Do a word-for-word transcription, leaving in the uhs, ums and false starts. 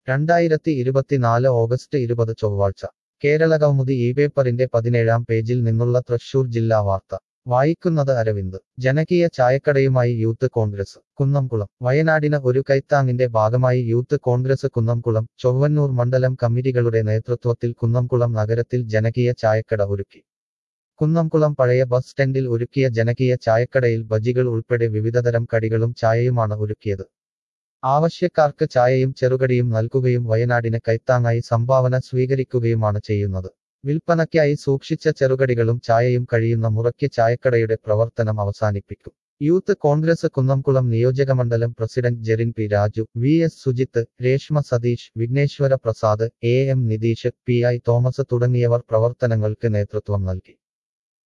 രണ്ടായിരത്തി ഇരുപത്തിനാല് ഓഗസ്റ്റ് ഇരുപത് ചൊവ്വാഴ്ച കേരളകൗമുദി ഈ പേപ്പറിന്റെ പതിനേഴാം പേജിൽ നിന്നുള്ള തൃശൂർ ജില്ലാ വാർത്ത വായിക്കുന്നത് അരവിന്ദ് ജനകീയ ചായക്കടയുമായി യൂത്ത് കോൺഗ്രസ് കുന്നംകുളം വയനാടിന് ഒരു കൈത്താങ്ങിന്റെ ഭാഗമായി യൂത്ത് കോൺഗ്രസ് കുന്നംകുളം ചൊവ്വന്നൂർ മണ്ഡലം കമ്മിറ്റികളുടെ നേതൃത്വത്തിൽ കുന്നംകുളം നഗരത്തിൽ ജനകീയ ചായക്കട ഒരുക്കി കുന്നംകുളം പഴയ ബസ് സ്റ്റാൻഡിൽ ഒരുക്കിയ ജനകീയ ചായക്കടയിൽ ബജികൾ ഉൾപ്പെടെ വിവിധതരം കടികളും ചായയുമാണ് ഒരുക്കിയത് ആവശ്യക്കാർക്ക് ചായയും ചെറുകടിയും നൽകുകയും വയനാടിന് കൈത്താങ്ങായി സംഭാവന സ്വീകരിക്കുകയുമാണ് ചെയ്യുന്നത് വിൽപ്പനയ്ക്കായി സൂക്ഷിച്ച ചെറുകടികളും ചായയും കഴിയുന്ന മുറയ്ക്ക് ചായക്കടയുടെ പ്രവർത്തനം അവസാനിപ്പിക്കും യൂത്ത് കോൺഗ്രസ് കുന്നംകുളം നിയോജകമണ്ഡലം president Jerin P Raju V S Sujith Reshma Satheesh Vighneswara Prasad A M Nitheesh P I Thomas തുടങ്ങിയവർ പ്രവർത്തനങ്ങൾക്ക് നേതൃത്വം നൽകി